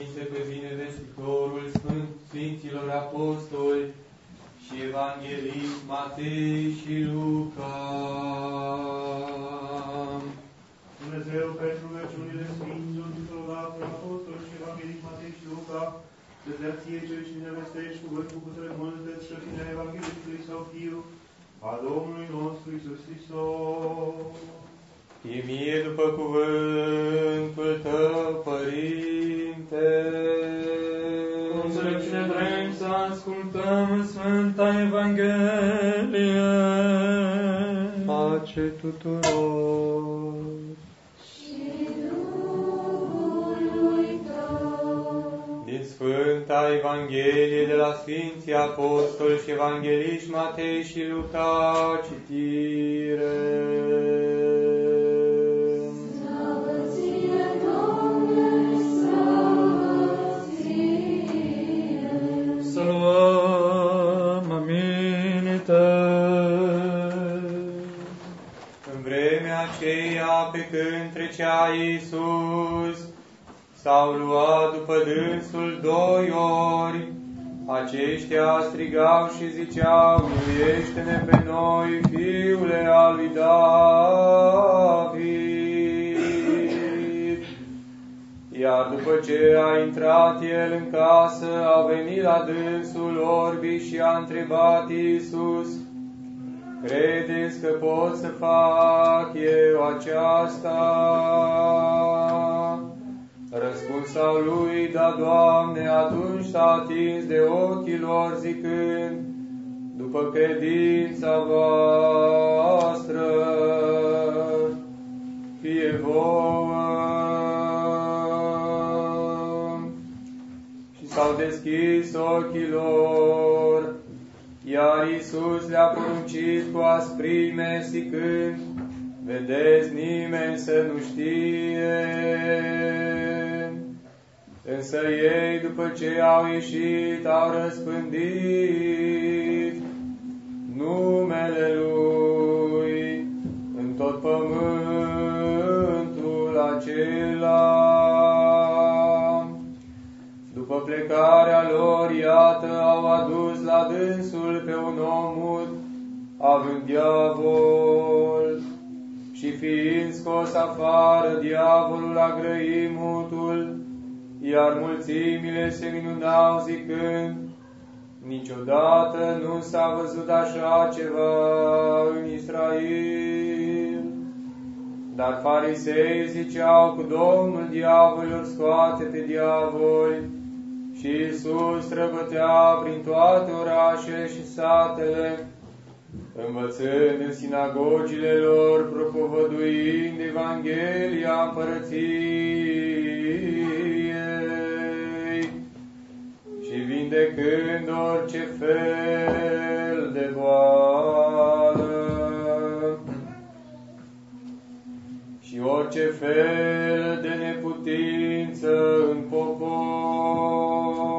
Pe binevestitorul Sfinților Apostoli și Evanghelist Matei și Luca. Dumnezeu, pentru rugăciunile Sfinților Apostoli și Evanghelist Matei și Luca, să-ți dea ție cel și binevestești cuvântul cu cele multe străfine Evanghelistului sau Fiu, a Domnului nostru Iisus Hristos. Fie mie după cuvântul Tău, Părinte. Cu înțelepciune vrem să ascultăm Sfânta Evanghelie. Pace tuturor. Și Duhului Tău. Din Sfânta Evanghelie de la Sfinții Apostoli și Evangeliști Matei și Luca, citire. Pe când trecea Iisus, s-au luat după dânsul 2 ori. Aceștia strigau și ziceau: Miluiește-ne pe noi, Fiule al lui David. Iar după ce a intrat el în casă, au venit la dânsul orbii și a întrebat Iisus: Credeți că pot să fac eu aceasta? Răspunsau lui: Da, Doamne. Atunci s-a atins de ochii lor zicând: După credința voastră, fie vouă. Și s-au deschis ochii lor. Iar Iisus le-a poruncit cu asprime, zicând: Vedeți, nimeni să nu știe. Însă ei, după ce au ieșit, au răspândit numele Lui în tot pământul acela. După plecarea lor, iată, au adus la dânsul pe un om mut, având diavol, și fiind scos afară, diavolul a grăit mutul, iar mulțimile se minunau zicând: Niciodată nu s-a văzut așa ceva în Israel. Dar farisei ziceau: Cu Domnul diavolul scoate pe diavoli. Și Iisus străbătea prin toate orașele și satele, învățând în sinagogile lor, propovăduind Evanghelia Împărăției și vindecând orice fel de boală și orice fel de neputință în popor.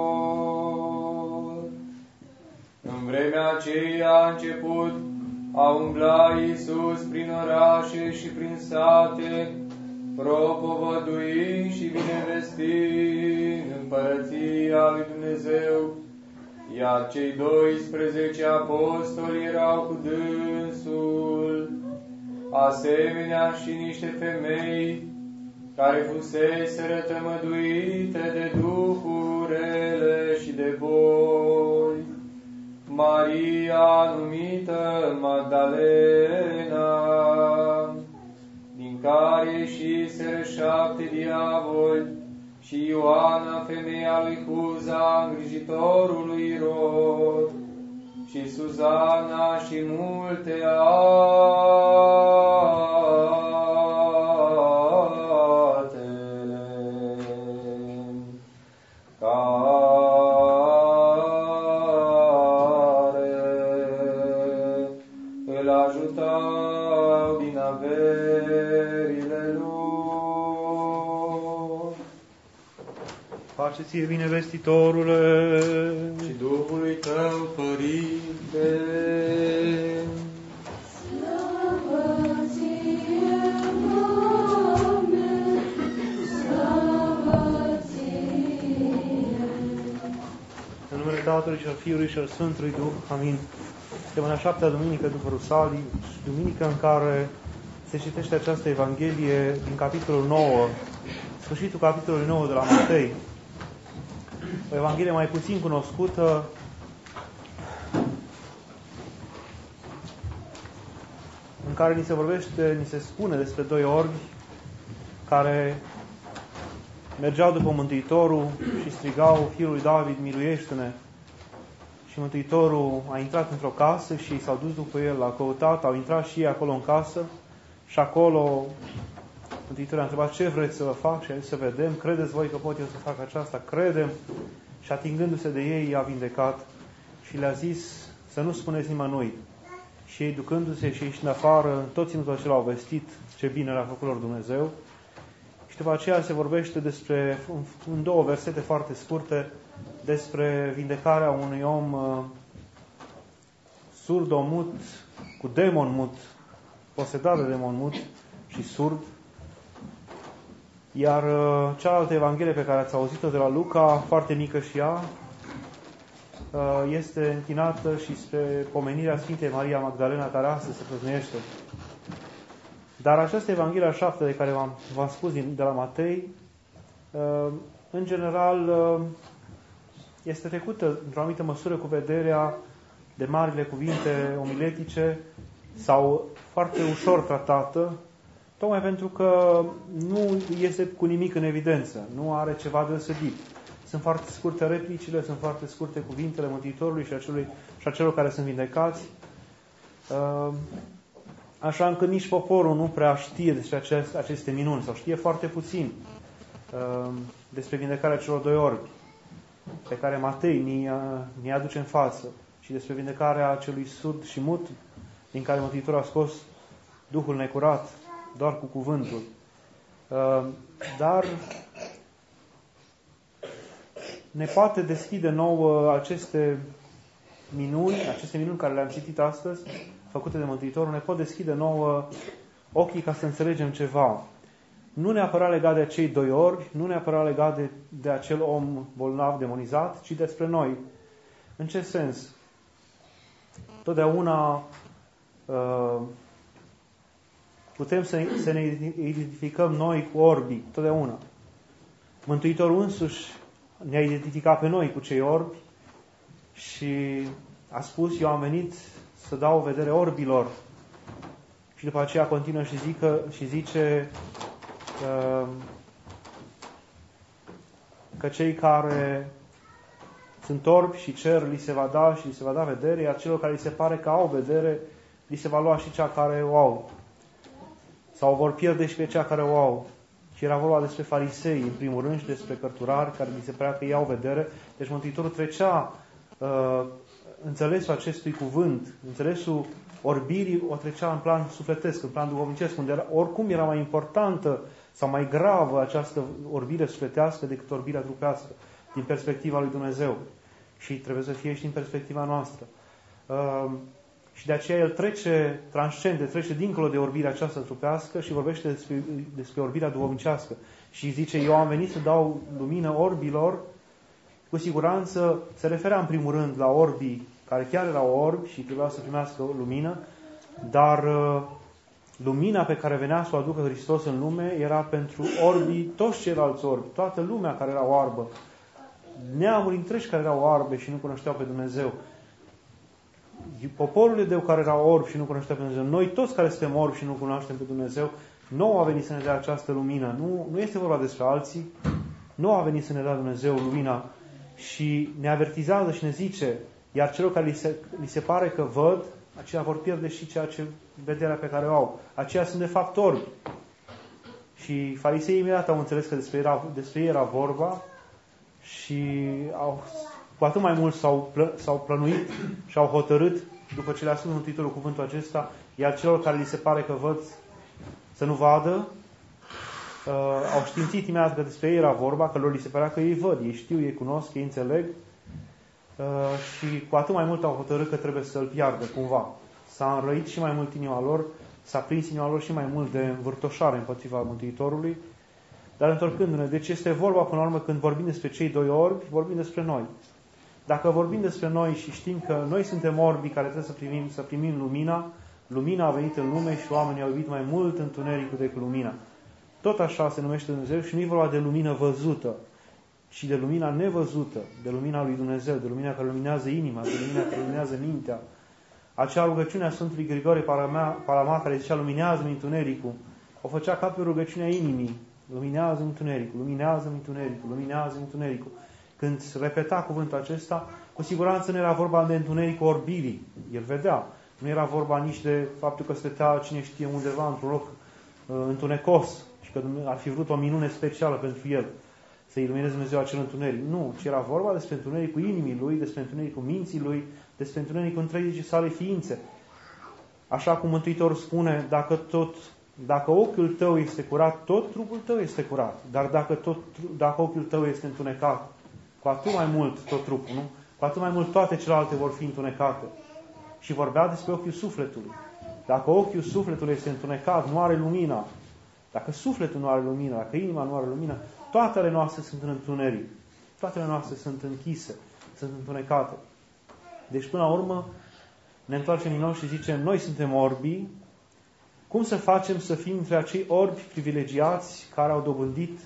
În vremea aceea a început a umbla Iisus prin orașe și prin sate, propovăduind și binevestind împărăția lui Dumnezeu, iar cei 12 apostoli erau cu dânsul, asemenea și niște femei care fuseseră tămăduite de duhuri rele și de boli. Maria, numită Magdalena, din care ieșiseră 7 diavoli, și Ioana, femeia lui Cuza, îngrijitorul lui Irod, și Suzana și multe altele, care îl ajutau din averile lor. Pace ție, binevestitorule, și Duhului Tău, Părinte. Tatălui și al Fiului și al Sfântului Duh. Amin. Suntem în a 7-a duminică după Rusalii, duminică în care se citește această Evanghelie din capitolul 9, sfârșitul capitolului 9 de la Matei. O Evanghelie mai puțin cunoscută, în care ni se vorbește, ni se spune despre doi orbi care mergeau după Mântuitorul și strigau: Fiul lui David, miluiește-ne! Și Mântuitorul a intrat într-o casă și s-au dus după el, l-au căutat, au intrat și ei acolo în casă și acolo Mântuitorul a întrebat: ce vreți să vă fac? Și a zis: să vedem, credeți voi că pot eu să fac aceasta? Credem. Și atingându-se de ei, i-a vindecat și le-a zis să nu spuneți nimănui. Și ei, ducându-se și ieșind afară, tot ținutul acela au vestit ce bine le-a făcut lor Dumnezeu. Și după aceea se vorbește despre, în două versete foarte scurte, despre vindecarea unui om surd-mut, cu demon mut, posedat de demon mut și surd. Iar cealaltă Evanghelie pe care ați auzit-o de la Luca, foarte mică și ea, este închinată și spre pomenirea Sfintei Maria Magdalena, care astăzi se prăznuiește. Dar această Evanghelie a 7 de care v-am spus de la Matei, în general, este trecută într-o anumită măsură cu vederea de marile cuvinte omiletice sau foarte ușor tratată, tocmai pentru că nu este cu nimic în evidență, nu are ceva deosebit. Sunt foarte scurte replicile, sunt foarte scurte cuvintele Mântuitorului și a celor care sunt vindecați, așa încât nici poporul nu prea știe despre aceste minuni, sau știe foarte puțin despre vindecarea celor doi orbi, pe care Matei ni aduce în față, și despre vindecarea celui surd și mut, din care Mântuitorul a scos Duhul necurat, doar cu cuvântul. Dar ne poate deschide nouă aceste minuni care le-am citit astăzi, făcute de Mântuitorul, ne pot deschide nouă ochii ca să înțelegem ceva. Nu neapărat legat de acei doi orbi, nu neapărat legat de acel om bolnav, demonizat, ci despre noi. În ce sens? Totdeauna putem să ne identificăm noi cu orbii, totdeauna. Mântuitorul însuși ne-a identificat pe noi cu cei orbi și a spus: eu am venit să dau o vedere orbilor. Și după aceea continuă și zice că cei care sunt orbi și cer li se va da și li se va da vedere, iar celor care li se pare că au vedere, li se va lua și cea care o au. Sau vor pierde și pe cea care o au. Și era vorba despre farisei, în primul rând, și despre cărturari, care li se părea că iau vedere. Deci Mântuitorul trecea înțelesul acestui cuvânt, înțelesul orbirii, o trecea în plan sufletesc, în plan duhovnicesc, unde oricum era mai importantă sau mai gravă această orbire sufletească decât orbirea trupească, din perspectiva lui Dumnezeu. Și trebuie să fie și din perspectiva noastră. Și de aceea el trece dincolo de orbirea aceasta trupească și vorbește despre orbirea duhovnicească. Și zice: eu am venit să dau lumină orbilor. Cu siguranță se referea în primul rând la orbii care chiar erau orbi și trebuia să primească lumină, dar lumina pe care venea să o aducă Hristos în lume era pentru orbii, toți ceilalți orbi, toată lumea care era oarbă, neamuri întregi care erau orbe și nu cunoșteau pe Dumnezeu, poporul iudeu care era orbi și nu cunoștea pe Dumnezeu, noi toți care suntem orbi și nu cunoaștem pe Dumnezeu, nouă a venit să ne dea această lumină. Nu este vorba despre alții, nouă a venit să ne dea Dumnezeu lumina și ne avertizează și ne zice: iar celor care li se pare că văd, aceia vor pierde și vederea pe care o au. Aceia sunt de fapt orbi. Și fariseii imediat au înțeles că despre ei era vorba și cu atât mai mult s-au plănuit și au hotărât, după ce le-a spus Mântuitorul cuvântul acesta, iar celor care li se pare că văd să nu vadă, au științit imediat că despre ei era vorba, că lor li se părea că ei văd, ei știu, ei cunosc, ei înțeleg, și cu atât mai mult au hotărât că trebuie să-l piardă cumva. S-a înrăit și mai mult inima lor, s-a prins inima lor și mai mult de învârtoșare împotriva Mântuitorului. Dar întorcându-ne, deci este vorba până la urmă, când vorbim despre cei doi orbi, vorbim despre noi. Dacă vorbim despre noi și știm că noi suntem orbii care trebuie să primim lumina, lumina a venit în lume și oamenii au iubit mai mult întunericul decât lumina. Tot așa se numește Dumnezeu și nu e vorba de lumină văzută, ci de lumina nevăzută, de lumina lui Dumnezeu, de lumina care luminează inima, de lumina care luminează mintea. Acea rugăciune a Sfântului Grigore Palama, care zicea luminează-mi întunericul, o făcea ca pe rugăciunea inimii. Luminează-mi întunericul, luminează-mi întunericul, luminează-mi întunericul. Când repeta cuvântul acesta, cu siguranță nu era vorba de întunericul orbirii. El vedea. Nu era vorba nici de faptul că stătea cine știe undeva într-un loc întunecos și că ar fi vrut o minune specială pentru el să ilumineze Dumnezeu acel întuneric. Nu, ci era vorba despre întunericul inimii lui, despre întunericul minții lui, despre întunericul întregii sale ființe. Așa cum Mântuitorul spune, dacă ochiul tău este curat, tot trupul tău este curat. Dar dacă ochiul tău este întunecat, cu atât mai mult tot trupul, nu? Cu atât mai mult toate celelalte vor fi întunecate. Și vorbea despre ochiul sufletului. Dacă ochiul sufletului este întunecat, nu are lumina. Dacă sufletul nu are lumină, dacă inima nu are lumină, toate ale noastre sunt în întuneric. Toate ale noastre sunt închise, sunt întunecate. Deci, până la urmă, ne întoarcem din nou și zicem, noi suntem orbii. Cum să facem să fim între acei orbi privilegiați care au dobândit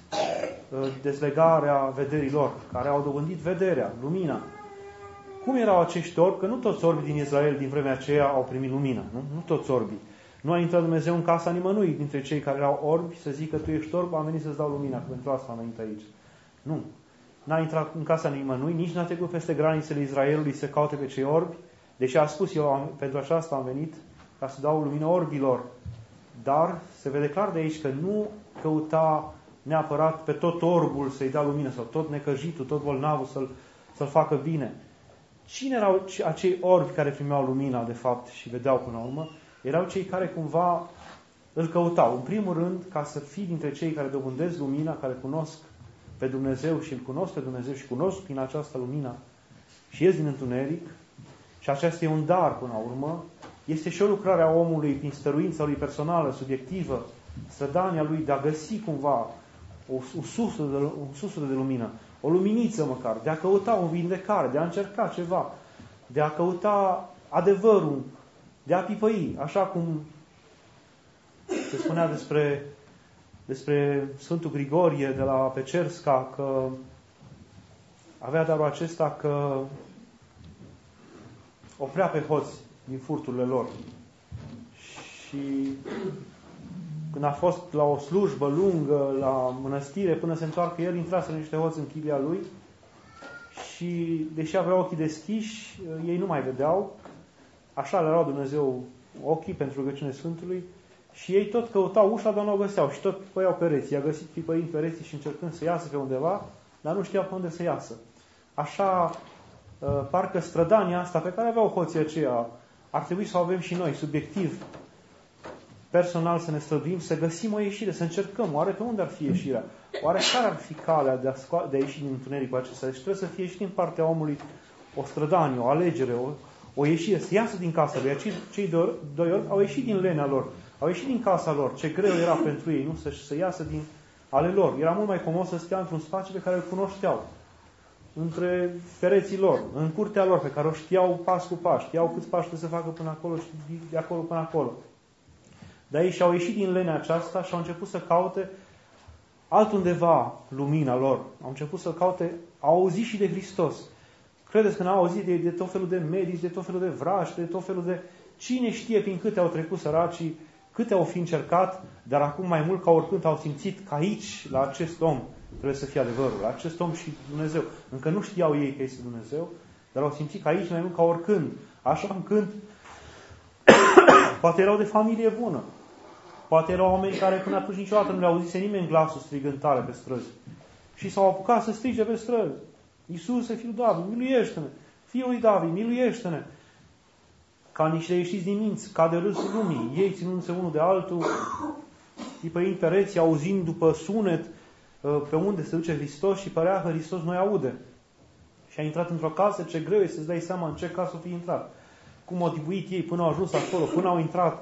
dezlegarea vederilor, care au dobândit vederea, lumina? Cum erau acești orbi? Că nu toți orbii din Israel din vremea aceea au primit lumină. Nu toți orbii. Nu a intrat Dumnezeu în casa nimănui dintre cei care erau orbi să zică tu ești orb, am venit să-ți dau lumina, că pentru asta am venit aici. Nu. N-a intrat în casa nimănui, nici n-a trecut peste granițele Israelului să caute pe cei orbi, deși a spus eu pentru aceasta am venit ca să dau lumină orbilor. Dar se vede clar de aici că nu căuta neapărat pe tot orbul să-i dea lumină sau tot necăjitul, tot bolnavul să-l facă bine. Cine erau acei orbi care primeau lumina, de fapt, și vedeau până la urmă? Erau cei care cumva îl căutau. În primul rând, ca să fii dintre cei care dobândesc lumina, care cunosc pe Dumnezeu și îl cunosc pe Dumnezeu și cunosc prin această lumină și ies din întuneric, și aceasta e un dar până la urmă, este și o lucrare a omului prin stăruința lui personală, subiectivă, strădania lui de a găsi cumva un suflet de lumină, o luminiță măcar, de a căuta o vindecare, de a încerca ceva, de a căuta adevărul, de a pipăi, așa cum se spunea despre Sfântul Grigorie de la Pecerska, că avea darul acesta că oprea pe hoți din furturile lor. Și când a fost la o slujbă lungă, la mănăstire, până se întoarcă el, intrase niște hoți în chibia lui și, deși avea ochii deschiși, ei nu mai vedeau. Așa le erau Dumnezeu ochii pentru rugăciune Sfântului și ei tot căutau ușa, dar nu o găseau și tot pipăiau pereții. I-a găsit pipăind pereții și încercând să iasă pe undeva, dar nu știau pe unde să iasă. Așa, parcă strădania asta pe care aveau hoții aceia, ar trebui să o avem și noi, subiectiv, personal, să ne străduim, să găsim o ieșire, să încercăm. Oare pe unde ar fi ieșirea? Oare care ar fi calea de a ieși din întunericul acesta? Deci trebuie să fie și din partea omului o strădanie, o alegere, o ieșire, să iasă din casa lui. Cei doi ori au ieșit din lenea lor, au ieșit din casa lor. Ce greu era pentru ei, nu? Să iasă din ale lor. Era mult mai comod să stea într-un spațiu pe care îl cunoșteau, între pereții lor, în curtea lor, pe care o știau pas cu pas, știau câți pași trebuie să facă până acolo și de acolo până acolo. Dar ei și-au ieșit din lenea aceasta și au început să caute altundeva lumina lor. Au început să caute, au auzit și de Hristos. Credeți că n-au auzit de tot felul de medici, de tot felul de vrași, de tot felul de... Cine știe prin câte au trecut săracii, câte au fi încercat, dar acum mai mult ca oricând au simțit că aici, la acest om, trebuie să fie adevărul. La acest om și Dumnezeu. Încă nu știau ei că este Dumnezeu, dar au simțit că aici mai mult ca oricând. Așa încât poate erau de familie bună. Poate erau oameni care până atunci niciodată nu le auzise nimeni glasul strigând tare pe străzi. Și s-au apucat să strige pe străzi. Iisuse, Fiul David, miluiește-ne! Fiul lui David, miluiește-ne! Ca niște ieșiți din minți, ca de râsul lumii, ei ținându-se unul de altul, tipăind pereții, auzind după sunet pe unde se duce Hristos și părea că Hristos nu-i aude. Și a intrat într-o casă, ce greu e să-ți dai seama în ce casă o fi intrat. Cum au dibuit ei până au ajuns acolo, până au intrat,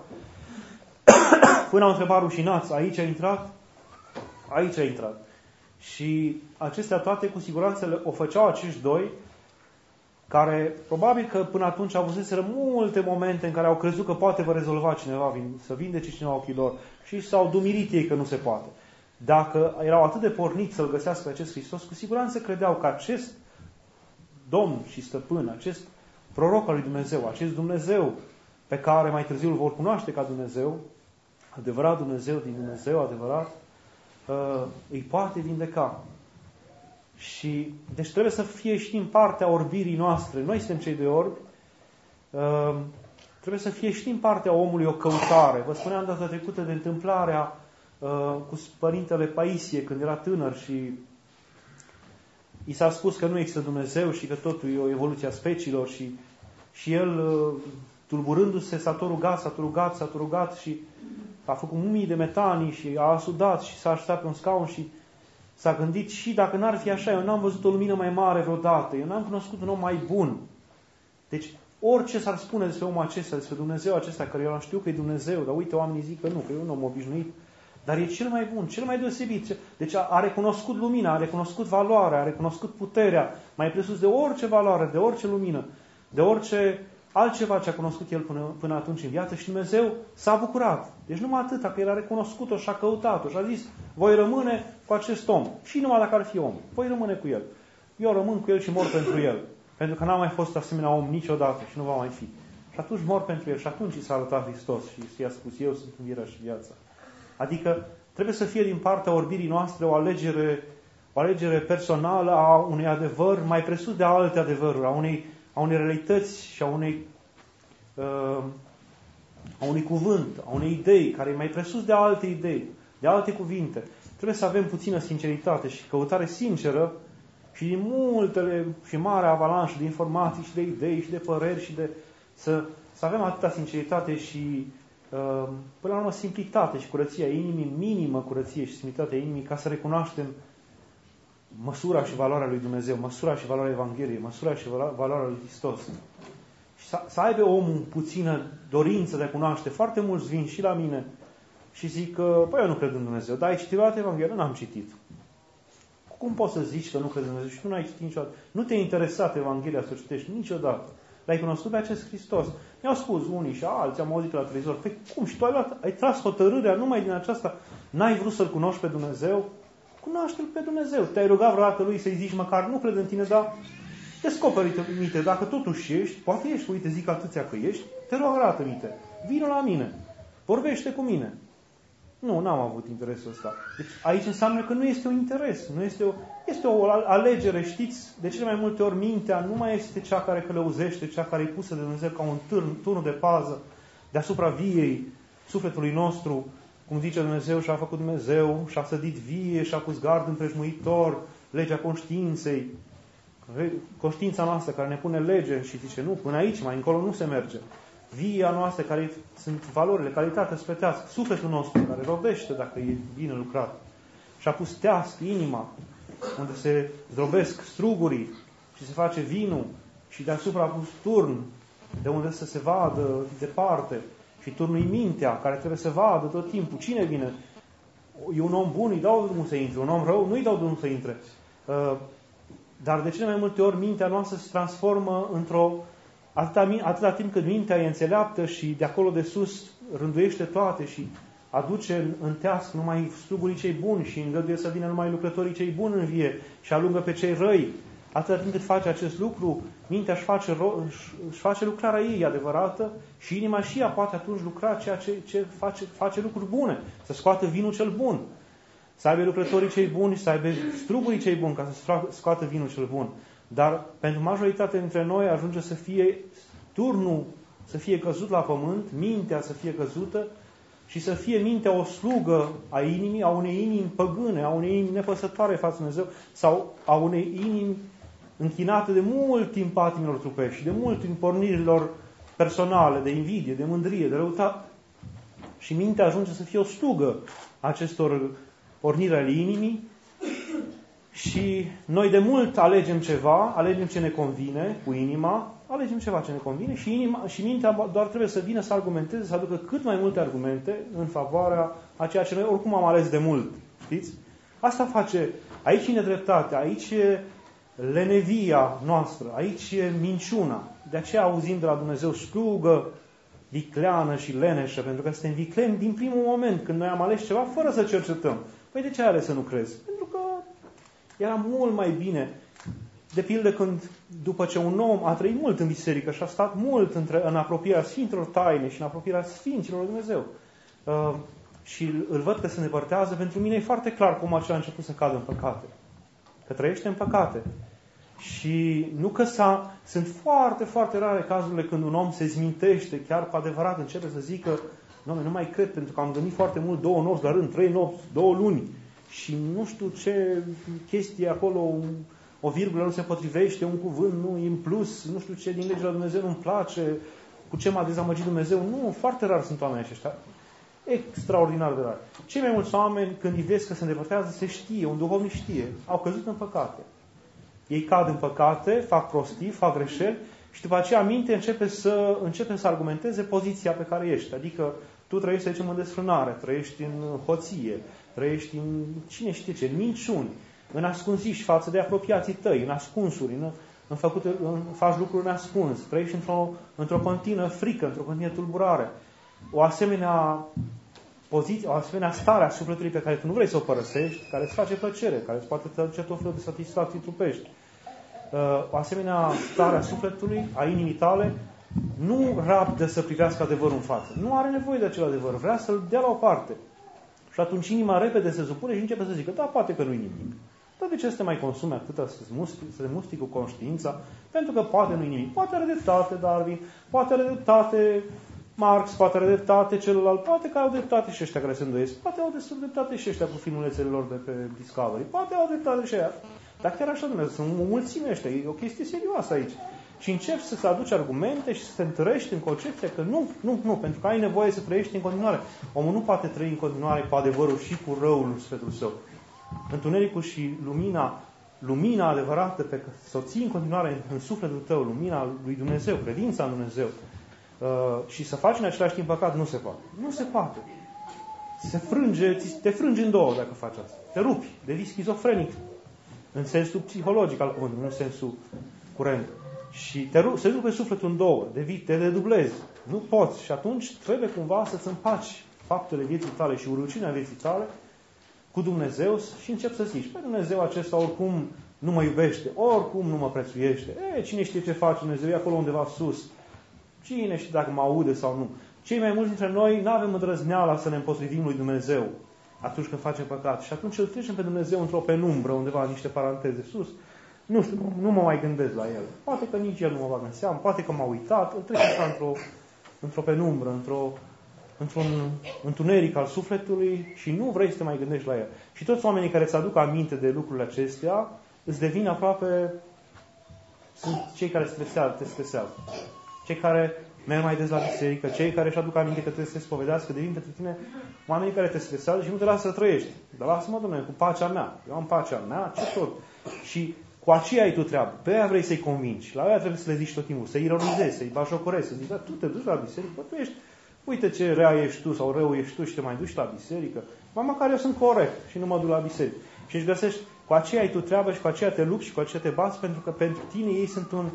până au întrebat rușinați, aici a intrat? Aici a intrat. Și acestea toate, cu siguranță, o făceau acești doi care probabil că până atunci au avuseseră multe momente în care au crezut că poate vă rezolva cineva, să vindece cineva ochii lor și s-au dumirit ei că nu se poate. Dacă erau atât de porniți să-L găsească pe acest Hristos, cu siguranță credeau că acest Domn și Stăpân, acest proroc al lui Dumnezeu, acest Dumnezeu pe care mai târziu îl vor cunoaște ca Dumnezeu, adevărat Dumnezeu din Dumnezeu, adevărat, îi poate vindeca. Și deci trebuie să fie și din partea orbirii noastre. Noi suntem cei de orbi. Trebuie să fie și din partea omului o căutare. Vă spuneam data trecută de întâmplarea cu părintele Paisie când era tânăr și i s-a spus că nu există Dumnezeu și că totul e o evoluție a speciilor și el, tulburându-se, s-a rugat și a făcut mumii de metanii și a asudat și s-a așezat pe un scaun și s-a gândit și dacă n-ar fi așa, eu n-am văzut o lumină mai mare vreodată, eu n-am cunoscut un om mai bun. Deci, orice s-ar spune despre omul acesta, despre Dumnezeu acesta, care eu știu că e Dumnezeu, dar uite, oamenii zic că nu, că e un om obișnuit, dar e cel mai bun, cel mai deosebit. Deci a recunoscut lumina, a recunoscut valoarea, a recunoscut puterea, mai presus de orice valoare, de orice lumină, de orice altceva ce a cunoscut el până atunci în viață și Dumnezeu s-a bucurat. Deci numai atâta, că el a recunoscut-o și a căutat-o și a zis, voi rămâne cu acest om. Și numai dacă ar fi om, voi rămâne cu el. Eu rămân cu el și mor pentru el. Pentru că n-a mai fost asemenea om niciodată și nu va mai fi. Și atunci mor pentru el și atunci i s-a arătat Hristos și i-a spus, eu sunt învierea și viața. Adică trebuie să fie din partea orbirii noastre o alegere personală a unui adevăr mai presus de alte adevăruri, a unei realități și a unui cuvânt, a unei idei, care e mai presus de alte idei, de alte cuvinte. Trebuie să avem puțină sinceritate și căutare sinceră și din multele și mare avalanșă de informații și de idei și de păreri și să avem atâta sinceritate și până la urmă simplitate și curăția inimii, minimă curăție și simplitatea inimii, ca să recunoaștem măsura și valoarea lui Dumnezeu, măsura și valoarea Evangheliei, măsura și valoarea lui Hristos. Și să aibă omul puțină dorință de a cunoaște. Foarte mulți vin și la mine și zic că, păi eu nu cred în Dumnezeu, dar ai citit toată Evanghelia? N-am citit. Cum poți să zici că nu crezi în Dumnezeu și tu n-ai citit niciodată? Nu te-a interesat Evanghelia să o citești niciodată. L-ai cunoscut pe acest Hristos. Mi-au spus unii și alții, am auzit la televizor, păi cum? Și tu ai tras hotărârea numai din aceasta? N-ai vrut să-L cunoști pe Dumnezeu? Cunoaște-L pe Dumnezeu. Te-ai rugat vreodată lui să-i zici măcar nu cred în tine, dar descoperi-te, dacă totuși ești, poate ești, uite, zic atâția că ești, te rog, arată-mi-te, vină la mine, vorbește cu mine. Nu, n-am avut interesul ăsta. Deci aici înseamnă că nu este un interes, este o alegere, știți, de cele mai multe ori mintea nu mai este cea care călăuzește, cea care e pusă de Dumnezeu ca un turnul de pază deasupra viei sufletului nostru, cum zice Dumnezeu, și-a făcut Dumnezeu, și-a sădit vie, și-a pus gard împrejmuitor, legea conștiinței, conștiința noastră care ne pune lege și zice, nu, până aici, mai încolo nu se merge. Via noastră, care sunt valorile, calitatea sufletească, sufletul nostru, care rodește dacă e bine lucrat. Și-a pus teasc, inima, unde se zdrobesc strugurii și se face vinul și deasupra a pus turn, de unde să se vadă departe. Și turnul mintea, care trebuie să vadă tot timpul cine vine. E un om bun, îi dau drumul să intre. Un om rău, nu îi dau drumul să intre. Dar de cele mai multe ori mintea noastră se transformă atâta timp cât mintea e înțeleaptă și de acolo de sus rânduiește toate și aduce în teasc numai strugurii cei buni și îngăduie să vină numai lucrătorii cei buni în vie și alungă pe cei răi. Atâta timp cât face acest lucru, mintea își face lucrarea ei adevărată și inima și ea poate atunci lucra ceea ce face lucruri bune, să scoată vinul cel bun, să aibă lucrătorii cei buni, să aibă strugurii cei buni ca să scoată vinul cel bun. Dar pentru majoritatea dintre noi ajunge să fie turnul să fie căzut la pământ, mintea să fie căzută și să fie mintea o slugă a inimii, a unei inimi păgâne, a unei inimi nepăsătoare față de Dumnezeu sau a unei inimi închinate de mult timp patimilor trupești, de mult timp pornirilor personale, de invidie, de mândrie, de răutate. Și mintea ajunge să fie o slugă acestor porniri ale inimii și noi de mult alegem ceva, alegem ce ne convine cu inima, alegem ceva ce ne convine și mintea doar trebuie să vină să argumenteze, să aducă cât mai multe argumente în favoarea a ceea ce noi oricum am ales de mult. Știți? Asta face, aici e nedreptatea, aici lenevia noastră, aici e minciuna. De aceea auzim de la Dumnezeu slugă, vicleană și leneșă, pentru că suntem vicleni din primul moment, când noi am ales ceva fără să cercetăm. Păi de ce are să nu crezi? Pentru că era mult mai bine. De pildă când, după ce un om a trăit mult în biserică și a stat mult în apropierea Sfintelor Taine și în apropierea Sfinților lui Dumnezeu, și îl văd că se îndepărtează, pentru mine e foarte clar cum acela a început să cadă în păcate. Că trăiește în păcate. Și nu că sunt foarte, foarte rare cazurile când un om se zmintește, chiar cu adevărat începe să zică, nu mai cred, pentru că am gândit foarte mult 2 nopți la rând, 3 nopți, 2 luni. Și nu știu ce chestie acolo, o virgulă nu se potrivește, un cuvânt nu e în plus, nu știu ce din legea lui Dumnezeu nu-mi place, cu ce m-a dezamăgit Dumnezeu. Nu, foarte rar sunt oamenii aceștia. Extraordinar de rar. Cei mai mulți oameni, când îi vezi că se îndepărtează, se știe, un duhovnic știe, au căzut în păcate. Ei cad în păcate, fac prostii, fac greșeli și după aceea minte începe să argumenteze poziția pe care ești. Adică tu trăiești, să zicem, în desfrânare, trăiești în hoție, trăiești în cine știe ce, în minciuni, în ascunziși față de apropiații tăi, în ascunsuri, faci lucruri în ascuns, trăiești într-o continuă frică, într-o continuă tulburare. O asemenea poziție, o asemenea stare a sufletului pe care tu nu vrei să o părăsești, care îți face plăcere, care îți poate duce tot felul de satisfacții trupești. O asemenea stare a sufletului, a inimii tale, nu rabdă să privească adevărul în față. Nu are nevoie de acel adevăr. Vrea să-l dea la o parte. Și atunci inima repede se supune și începe să zică, da, poate că nu-i nimic. Dar de ce să te mai consume atâta, să te mustri cu conștiința? Pentru că poate nu-i nimic. Poate are dreptate Darwin, poate are dreptate Marx, poate are dreptate celălalt, poate că au dreptate și ăștia care se îndoiesc, poate au destul dreptate și ăștia cu filmulețele lor de pe Discovery, poate au dreptate și aia. Dar chiar așa, Dumnezeu, sunt o mulțime ăștia, e o chestie serioasă aici. Și începi să-ți aduci argumente și să te întărești în concepția că nu, pentru că ai nevoie să trăiești în continuare. Omul nu poate trăi în continuare cu adevărul și cu răul în sufletul său. Întunericul și lumina adevărată pe care să o ții în continuare în sufletul tău, lumina lui Dumnezeu, credința în Dumnezeu, și să faci în același timp păcat, nu se poate. Nu se poate. Te frângi în două dacă faci asta. Te rupi, devii schizofrenic. În sensul psihologic al cuvântului, nu în sensul curent. Și se rupe sufletul în două, te dedublezi. Nu poți. Și atunci trebuie cumva să-ți împaci faptele vieții tale și urăciunea vieții tale cu Dumnezeu și începi să zici, pe Dumnezeu acesta oricum nu mă iubește, oricum nu mă prețuiește. Cine știe ce face Dumnezeu, e acolo undeva sus. Cine știe dacă mă aude sau nu. Cei mai mulți dintre noi nu avem îndrăzneala să ne împotrivim lui Dumnezeu atunci când facem păcat. Și atunci îl trecem pe Dumnezeu într-o penumbră, undeva în niște paranteze sus. Nu știu, nu mă mai gândesc la El. Poate că nici El nu mă bagă în seamă, poate că m-a uitat, îl trecem așa într-o penumbră, într-un întuneric al sufletului și nu vrei să te mai gândești la El. Și toți oamenii care îți aduc aminte de lucrurile acestea îți devin aproape, sunt cei care te stresează. Cei care merg mai des la biserică, cei care își aduc aminte că trebuie să se spovedească, devin pentru tine oamenii care te stresează și nu te lasă să trăiești. Dar lasă-mă, Dumnezeu, cu pacea mea. Eu am pacea mea, ce tot. Și cu aceea ai tu treabă. Pe aia vrei să-i convingi. La aia trebuie să le zici tot timpul. Să-i ironizezi, să-i bajocorezi, să zici, da, tu te duci la biserică, bă, tu ești, uite ce rea ești tu sau rău ești tu și te mai duci la biserică. Mă, măcar eu sunt corect și nu mă duc la biserică. Și își găsești, cu aceea ai tu treabă și cu aceea te lupți și cu aceea te bați, pentru că pentru tine ei sunt un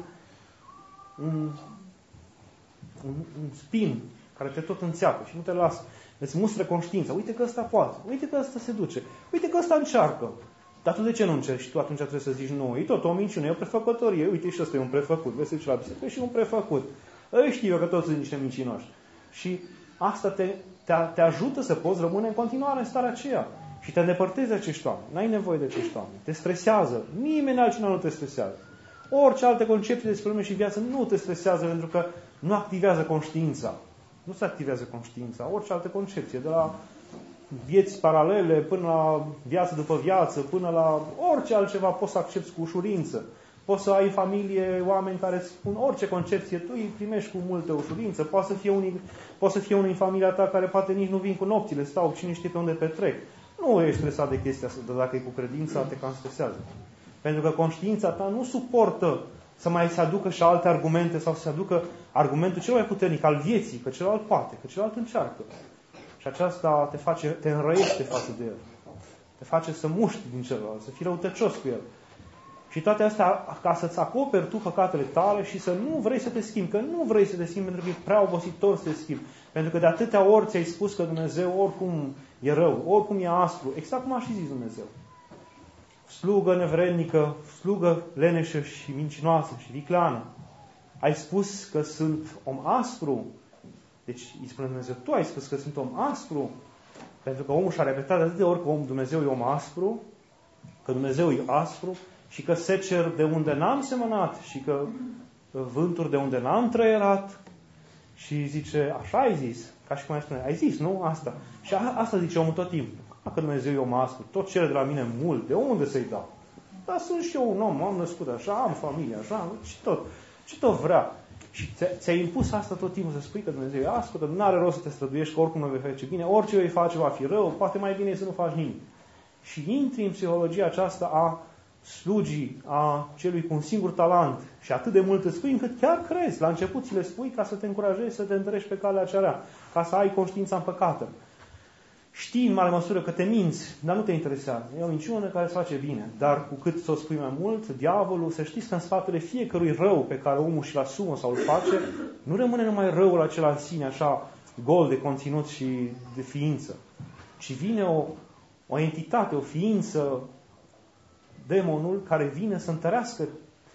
spin care te tot înțeapă și nu te lasă. Îți mustră conștiința. Uite că ăsta poate. Uite că ăsta se duce. Uite că ăsta încearcă. Dar tu de ce nu încerci? Și tu atunci trebuie să zici, nu, e tot o minciună, e o prefăcătorie. Uite și ăsta e un prefăcut. Vezi ce la biserică, e și un prefăcut. Știu eu că toți sunt niște mincinoși. Și asta te ajută să poți rămâne în continuare în starea aceea. Și te îndepărtezi de acești oameni. N-ai nevoie de acești oameni. Te stresează. Nimeni altcineva nu te stresează. Orice alte concepții despre lume și viață nu te stresează pentru că nu activează conștiința. Nu se activează conștiința. Orice altă concepție, de la vieți paralele până la viață după viață, până la orice altceva poți să accepti cu ușurință. Poți să ai în familie oameni care îți spun orice concepție, tu îi primești cu multă ușurință. Poate să fie unii în familia ta care poate nici nu vin cu nopțile, stau cine știe pe unde petrec. Nu ești stresat de chestia asta, dar dacă e cu credința, te cam stresează. Pentru că conștiința ta nu suportă să mai se aducă și alte argumente sau să se aducă argumentul cel mai puternic al vieții, că celălalt poate, că celălalt încearcă. Și aceasta te înrăiește față de el. Te face să muști din celălalt, să fii răutăcios cu el. Și toate astea ca să-ți acoperi tu păcatele tale și să nu vrei să te schimbi. Că nu vrei să te schimbi pentru că e prea obositor să te schimbi. Pentru că de atâtea ori ți-ai spus că Dumnezeu oricum e rău, oricum e aspru. Exact cum a și zis Dumnezeu. Slugă nevrednică, slugă leneșă și mincinoasă și vicleană. Ai spus că sunt om aspru. Deci îi spune Dumnezeu, tu ai spus că sunt om aspru. Pentru că omul și-a repetat de atâtea ori că Dumnezeu e om aspru, că Dumnezeu e aspru și că secer de unde n-am semănat și că vânturi de unde n-am trăierat. Și zice, așa ai zis, ca și cum ai spune, ai zis, nu? Asta. Și asta zice omul tot timpul. Că Dumnezeu e om aspru, tot cere de la mine mult, de unde să-i dau? Dar sunt și eu un om, m-am născut așa, am familie așa, ce tot vrea. Și ți-ai impus asta tot timpul, să spui că Dumnezeu e aspru, că nu are rost să te străduiești, că oricum nu vei face bine, orice vei face va fi rău, poate mai bine e să nu faci nimic. Și intri în psihologia aceasta a slugii, a celui cu un singur talent și atât de mult îți spui încât chiar crezi. La început ți le spui ca să te încurajezi să te întărești pe calea cea rea, ca să ai conștiința împăcată. Știi în mare măsură că te minți, dar nu te interesează. E o minciună care îți face bine. Dar cu cât ți-o spui mai mult, diavolul, să știți că în spatele fiecărui rău pe care omul și-l asumă sau îl face, nu rămâne numai răul acela în sine, așa, gol de conținut și de ființă. Ci vine o entitate, o ființă, demonul, care vine să întărească.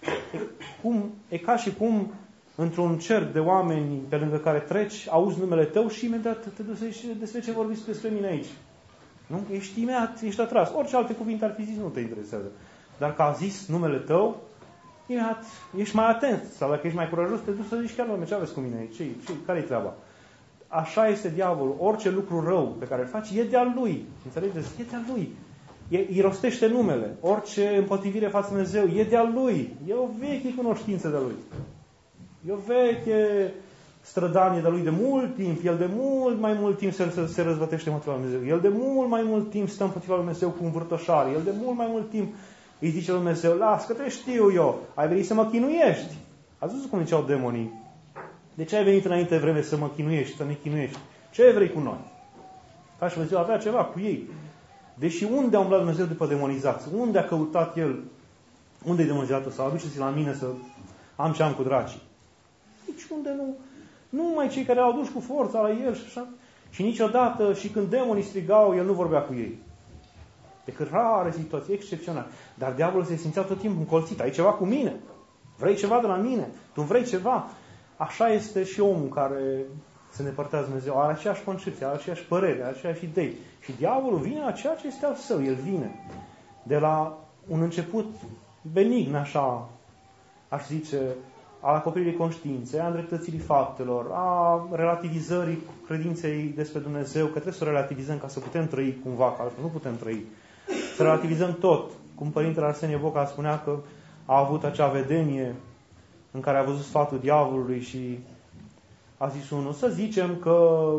E ca și cum într-un cerc de oameni pe lângă care treci, auzi numele tău și imediat te duci și despre ce vorbiți despre mine aici. Nu? Ești imediat, ești atras. Orice alte cuvinte ar fi zis, nu te interesează. Dar că a zis numele tău, imediat ești mai atent. Sau dacă ești mai curajos, te duci să zici chiar, Doamne, ce aveți cu mine aici? Care-i treaba? Așa este diavolul. Orice lucru rău pe care îl faci, e de-al lui. Înțelegeți? E de-al lui. Îi rostește numele. Orice împotrivire față de Dumnezeu, e de-al lui. E o veche cunoștință de lui. E o veche strădanie de lui de mult timp. El de mult mai mult timp se răzvătește împotriva lui Dumnezeu. El de mult mai mult timp stă împotriva lui Dumnezeu cu un vârtoșar. El de mult mai mult timp îi zice lui Dumnezeu, las că te știu eu, ai venit să mă chinuiești. Ați văzut cum ziceau demonii? De ce ai venit înainte de vreme să mă chinuiești, să ne chinuiești? Ce vrei cu noi? Ca și Dumnezeu avea ceva cu ei. Deși unde a umblat Dumnezeu după demonizați? Unde a căutat El? Unde-i demonizatul? Sau aduceți la mine să am ce am cu dracii? Nici unde nu. Numai cei care au dus cu forța la El și așa. Și niciodată, și când demonii strigau, El nu vorbea cu ei. Decât rare situații, excepționale. Dar diavolul se simțea tot timpul încolțit. Ai ceva cu mine? Vrei ceva de la mine? Tu vrei ceva? Așa este și omul care se îndepărtează Dumnezeu. Are aceeași concepție, are aceeași părere, are aceeași idei. Și diavolul vine la ceea ce este al său. El vine de la un început benign, așa, aș zice, al acoperirii conștiinței, a îndreptățirii faptelor, a relativizării credinței despre Dumnezeu, că trebuie să o relativizăm ca să putem trăi cumva, că altfel nu putem trăi. Să relativizăm tot. Cum Părintele Arsenie Boca spunea că a avut acea vedenie în care a văzut sfatul diavolului și a zis unul, să zicem că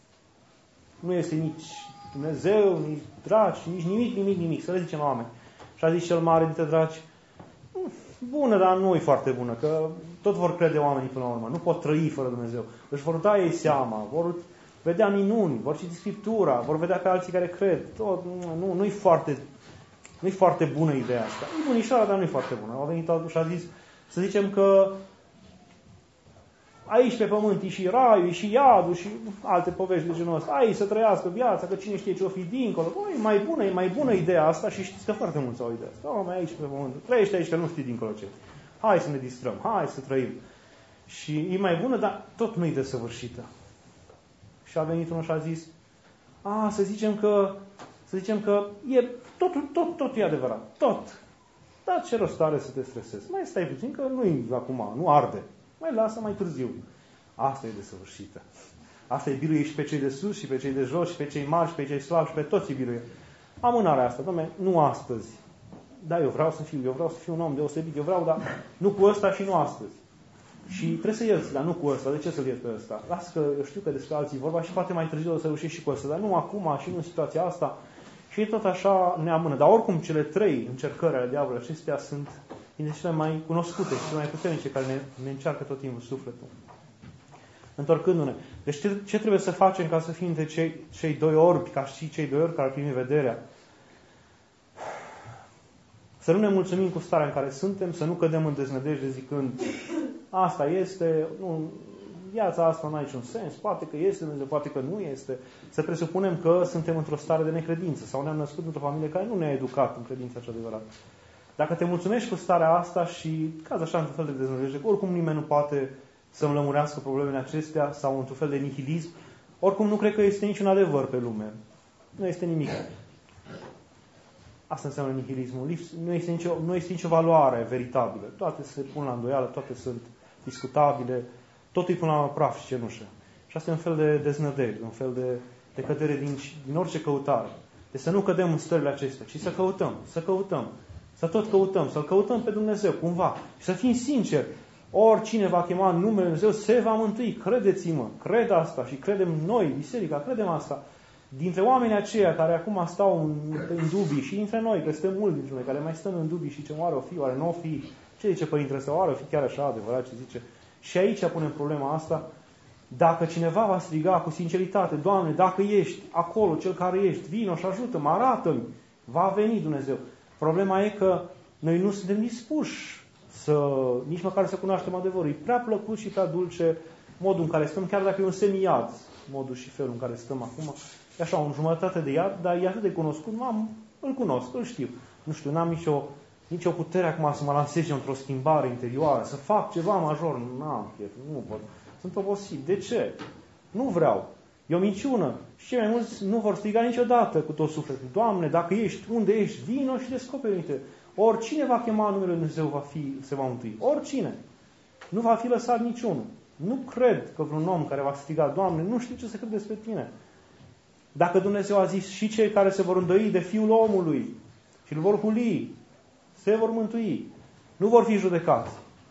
nu este nici Dumnezeu, nici draci, nici nimic, să le zicem la oameni. Și a zis cel mare dintre draci, bună, dar nu e foarte bună, că tot vor crede oamenii până la urmă, nu pot trăi fără Dumnezeu. Își vor da ei seama, vor vedea minuni, vor citi Scriptura, vor vedea pe alții care cred. Tot, nu-i foarte bună ideea asta. E bunișoară, dar nu e foarte bună. Au venit altul și a zis, să zicem că aici pe pământ e și raiul, e și iadul și alte povești de genul ăsta. Aici să trăiască viața, că cine știe ce o fi dincolo. E mai bună ideea asta și știți că foarte mulți au ideea asta. Mai aici pe pământ. Trăiește aici că nu știi dincolo ce. Hai să ne distrăm, hai să trăim. Și e mai bună, dar tot nu e desăvârșită. Și a venit unul și a zis, să zicem că e tot e adevărat. Tot. Dar ce rost are să te stresezi? Mai stai puțin că nu-i acum, nu arde. Mai lasă mai târziu. Asta e desăvârșită. Asta e biruie și pe cei de sus, și pe cei de jos, și pe cei mari, și pe cei slabi, și pe toți e biruie. Amânarea asta, Doamne, nu astăzi. Da, eu vreau să fiu un om deosebit, eu vreau, dar nu cu ăsta și nu astăzi. Și trebuie să ierți, dar nu cu ăsta. De ce să-l iert pe ăsta? Lasă că eu știu că despre alții vorba și poate mai târziu o să reușești și cu ăsta, dar nu acum și nu în situația asta. Și tot așa ne amână. Dar oricum cele trei încercări ale diavolului acestea sunt dintre cele mai cunoscute și cele mai puternice care ne încearcă tot timpul sufletul. Întorcându-ne. Deci ce trebuie să facem ca să fim de cei doi orbi, ca și cei doi orbi care primi vederea? Să nu ne mulțumim cu starea în care suntem, să nu cădem în deznădejde zicând asta este, nu, viața asta nu are niciun sens, poate că este Dumnezeu, poate că nu este. Să presupunem că suntem într-o stare de necredință sau ne-am născut într-o familie care nu ne-a educat în credința cea adevărată. Dacă te mulțumești cu starea asta și cazi așa într-un fel de deznădejde, oricum nimeni nu poate să-mi lămurească problemele acestea sau într-un fel de nihilism, oricum nu cred că este niciun adevăr pe lume. Nu este nimic. Asta înseamnă nihilismul. Nu este nicio valoare veritabilă. Toate se pun la îndoială, toate sunt discutabile, totul îi pun la praf și cenușă. Și asta e un fel de deznădejde, un fel de cădere din orice căutare. Deci să nu cădem în stările acestea, ci să căutăm, să tot căutăm, să-L căutăm pe Dumnezeu, cumva. Și să fim sinceri, oricine va chema în numele Dumnezeu se va mântui. Credeți-mă, cred asta și credem noi, biserica, credem asta. Dintre oamenii aceia care acum stau în dubii și dintre noi, că suntem mulți dintre noi, care mai stăm în dubii și ce oare o fi, oare nu o fi, ce zice Părintele ăsta, oare o fi chiar așa adevărat ce zice. Și aici punem problema asta. Dacă cineva va striga cu sinceritate, Doamne, dacă ești acolo, cel care ești, vino și ajută-mă, arată-mi, va veni Dumnezeu. Problema e că noi nu suntem dispuși nici măcar să cunoaștem adevărul. E prea plăcut și prea dulce modul în care stăm, chiar dacă e un semi-iad, modul și felul în care stăm acum. E așa, o jumătate de iad, dar e atât de cunoscut, îl cunosc, îl știu. Nu știu, n-am nicio putere acum să mă lansez într-o schimbare interioară, să fac ceva major. N-am chef, nu pot. Sunt obosit. De ce? Nu vreau. E o minciună. Și cei mai mulți nu vor striga niciodată cu tot sufletul. Doamne, dacă ești, unde ești, vino și descoperi-te. Oricine va chema numele Lui Dumnezeu se va mântui. Oricine. Nu va fi lăsat niciunul. Nu cred că vreun om care va striga, Doamne, nu știu ce să cred despre Tine. Dacă Dumnezeu a zis și cei care se vor îndoi de Fiul omului și îl vor huli, se vor mântui. Nu vor fi judecați.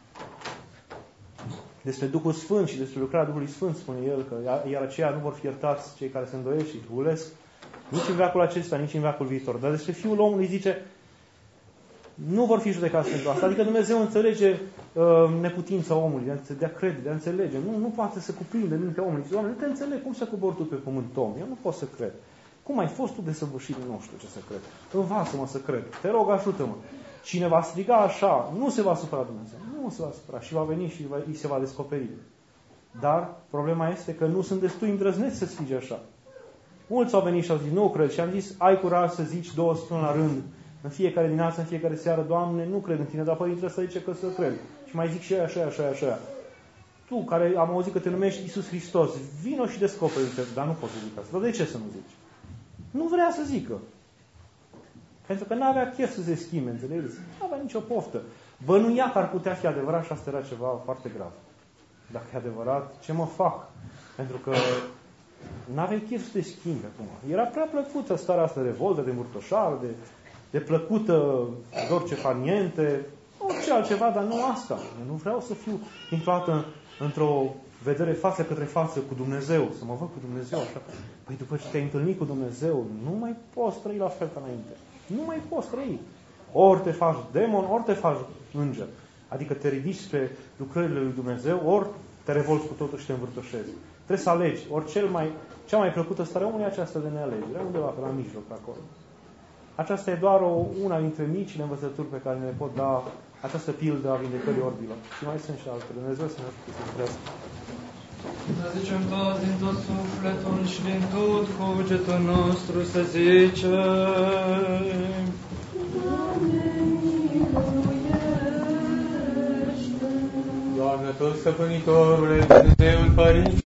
Despre Duhul Sfânt și despre lucrarea Duhului Sfânt spune El că iar aceia nu vor fi iertați cei care se îndoiesc și hulesc nici în veacul acesta, nici în veacul viitor. Dar despre Fiul omului zice nu vor fi judecați pentru asta. Adică Dumnezeu înțelege neputința omului de a crede, de a înțelege. Nu poate să cuprinde mintea omului. Zice, Doamne, nu te înțeleg. Cum să cobori Tu pe pământ, om? Eu nu pot să cred. Cum ai fost Tu desăvârșit? Nu știu ce să cred. Învață-mă să cred. Te rog, ajută-mă. Cine va striga așa, nu se va supăra Dumnezeu. Nu se va supăra. Și va veni și îi se va descoperi. Dar problema este că nu sunt destui îndrăzneți să strige așa. Mulți au venit și au zis, nu cred. Și am zis, ai curaj să zici 2 săptămâni la rând. În fiecare dimineață, în fiecare seară, Doamne, nu cred în Tine, dar Părintele ăsta zice că să cred. Și mai zic și așa. Tu, care am auzit că te numești Iisus Hristos, vino și descoperi-te, dar nu poți să zic asta. Dar de ce să nu zici? Nu vrea să zică. Pentru că n-avea chef să se schimbe, înțelegeți? N-avea nicio poftă. Bănuia că ar putea fi adevărat și asta era ceva foarte grav. Dacă e adevărat, ce mă fac? Pentru că n-avea chef să te schimbe acum. Era prea plăcută starea asta de revoltă, de murtoșar, de plăcută, de orice faniente, orice altceva, dar nu asta. Eu nu vreau să fiu dintr-o într-o vedere față către față cu Dumnezeu, să mă văd cu Dumnezeu așa. Păi după ce te-ai întâlnit cu Dumnezeu, nu mai poți trăi la fel ca înainte. Nu mai poți trăi. Ori te faci demon, ori te faci înger. Adică te ridici spre lucrările lui Dumnezeu, ori te revolți cu totul și te învârtoșezi. Trebuie să alegi. Ori cea mai plăcută stare omului e aceasta de nealegere. Undeva pe la mijloc, acolo. Aceasta e doar una dintre micile învățături pe care ne pot da această pildă a vindecării orbilor. Și mai sunt și altele. Dumnezeu să ne ajute să lucrească. Să zicem toți din tot sufletul și din tot cugetul nostru să zicem. Doamne, tot stăpânitorule, Dumnezeul Părinte,